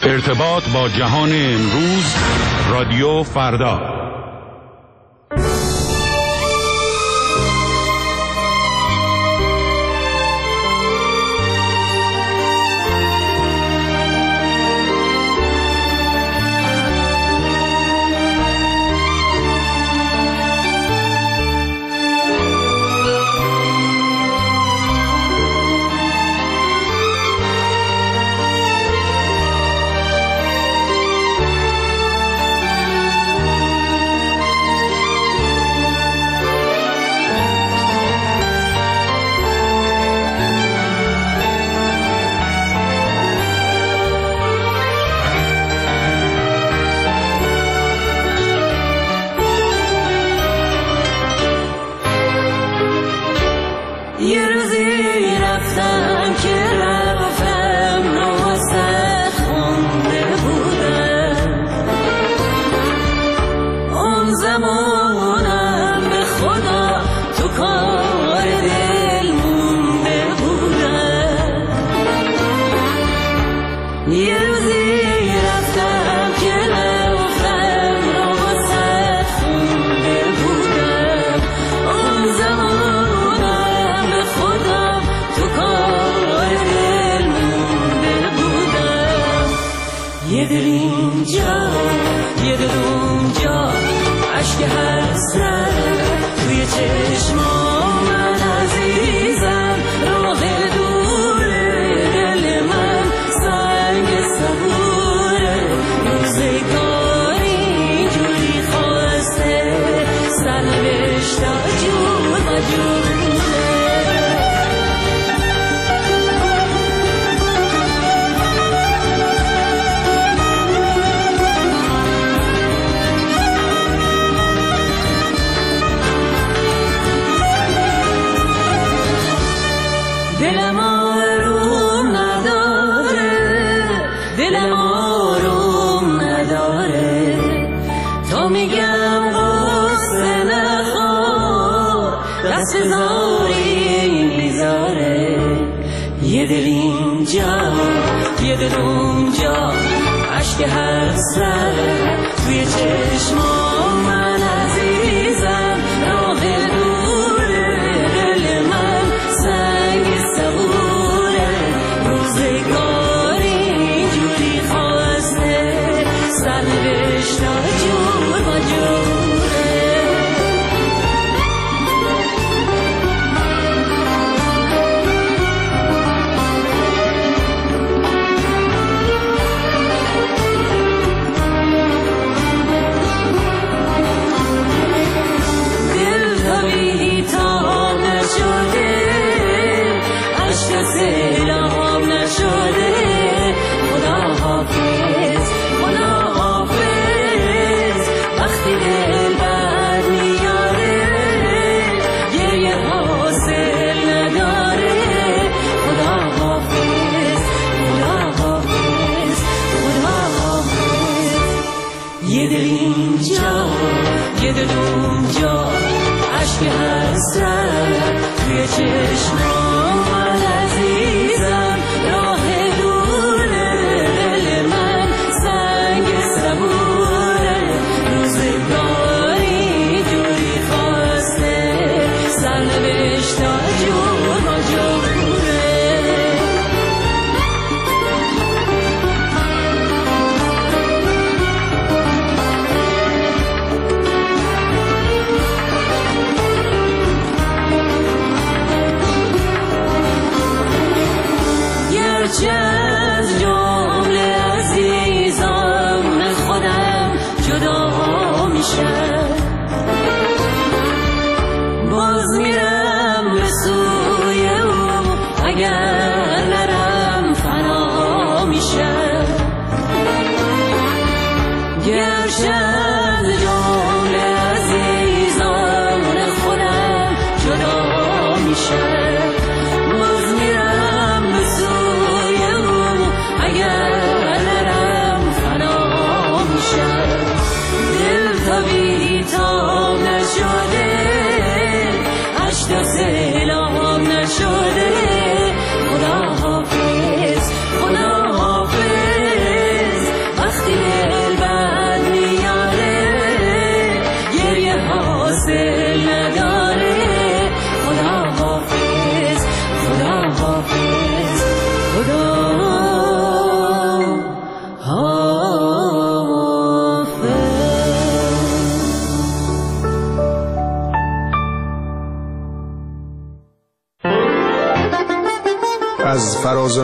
ارتباط با جهان امروز، رادیو فردا.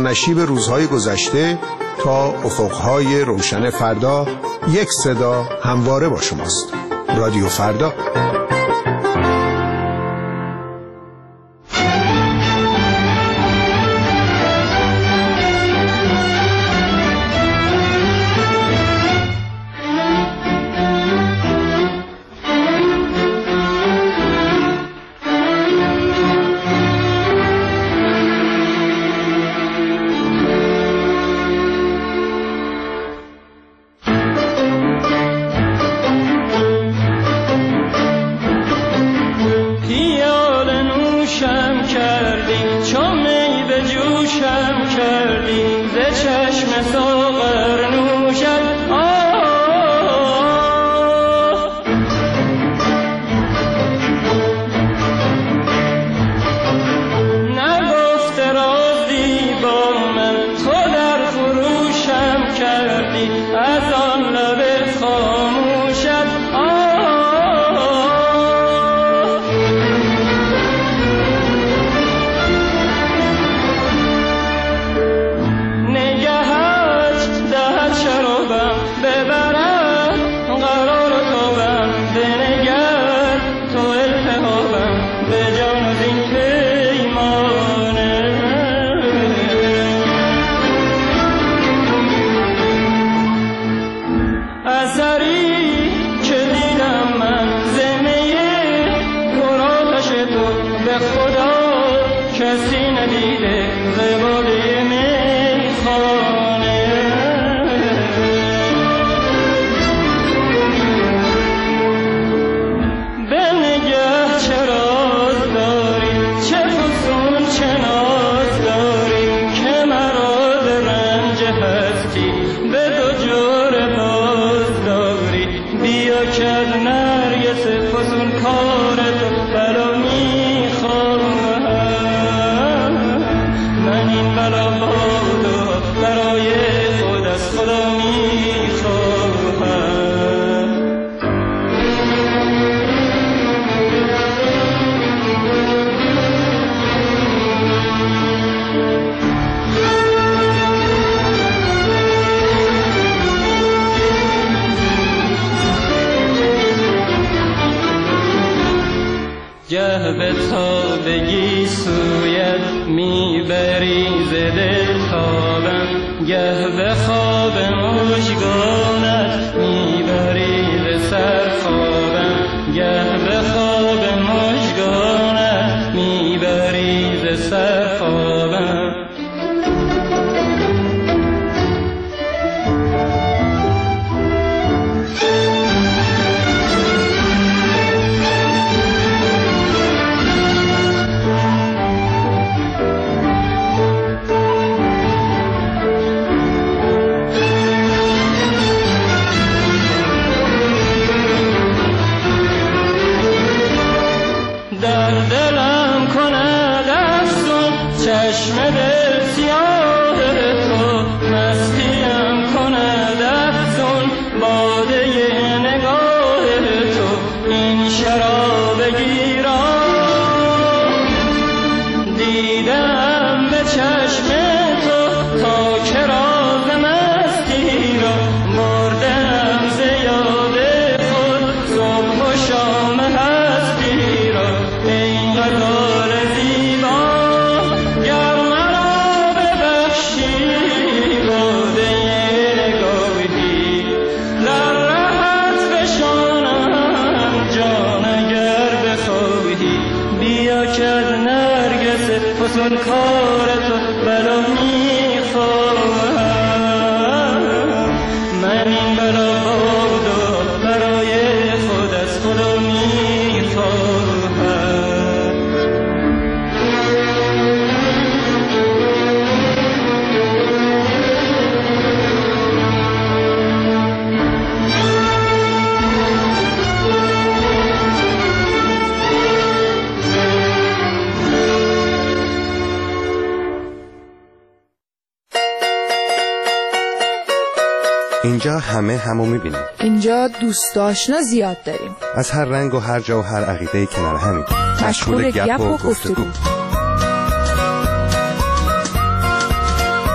نشیب روزهای گذشته تا افقهای روشن فردا، یک صدا همواره با شماست. رادیو فردا. گه به تابگی سویت میبری ز دل تابم، گه به خواب مژگانت میبری ز سر خوابم، گه به خواب مژگانت میبری ز سر خوابم. اینجا همه همو میبینیم. اینجا دوست آشنا زیاد داریم. از هر رنگ و هر جا و هر عقیده کنار همین. مشغول گپ و گفتگو.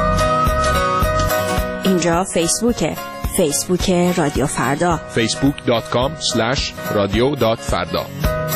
اینجا فیسبوک رادیو فردا. facebook.com/radio.farda.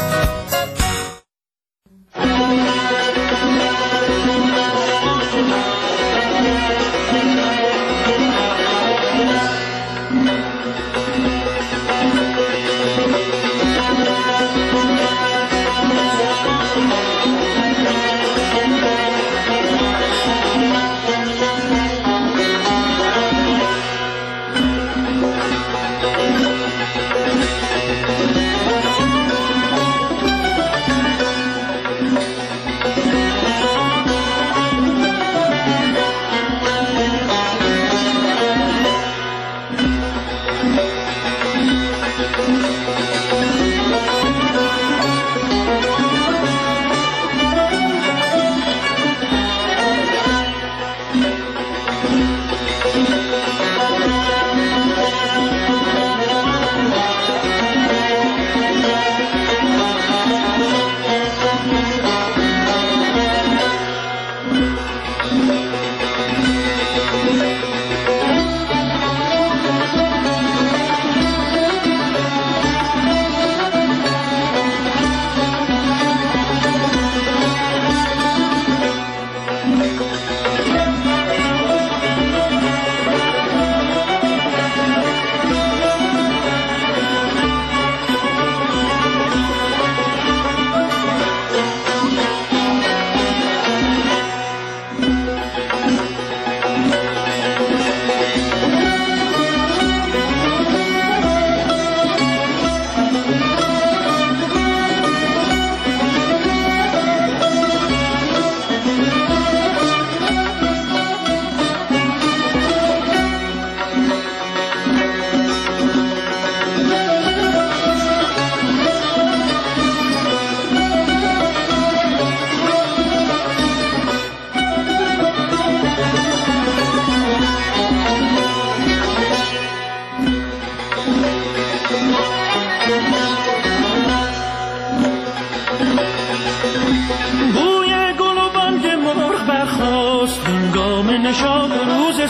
نشاط روز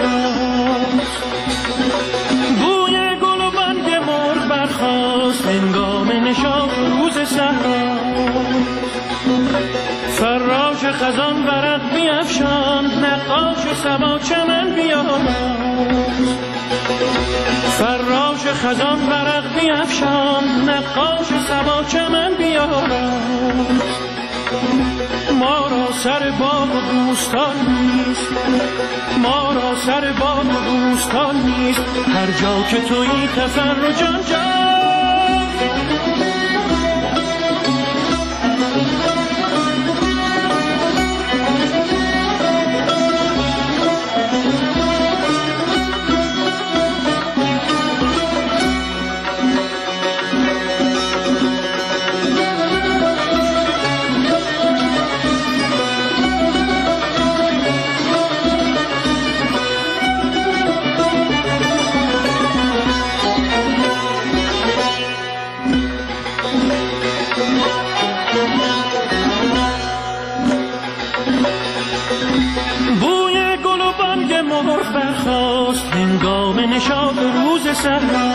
صحراست، بوی گل و بانگ مرغ برخاست هنگام نشاط روز صحراست. فراش خزان ورق بیفشاند، نقاش صبا چمن بیاراست. فراش خزان ورق بیفشاند، نقاش صبا چمن بیاراست. ما را سر باغ و بوستان نیست، ما را سر باغ و بوستان نیست، هر جا که تویی تفرج آنجا. بوی گل و بانگ مرغ برخاست هنگام نشاط روز صحرا.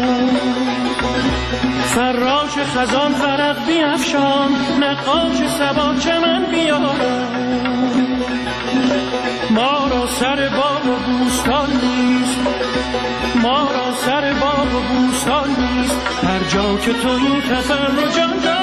فراش خزان ورق بیفشاند، نقاش صبا چمن بیاراست. ما را سر باغ و بوستان نیست، ما را سر باغ و بوستان نیست، هر جا که تویی تفرج آنجا.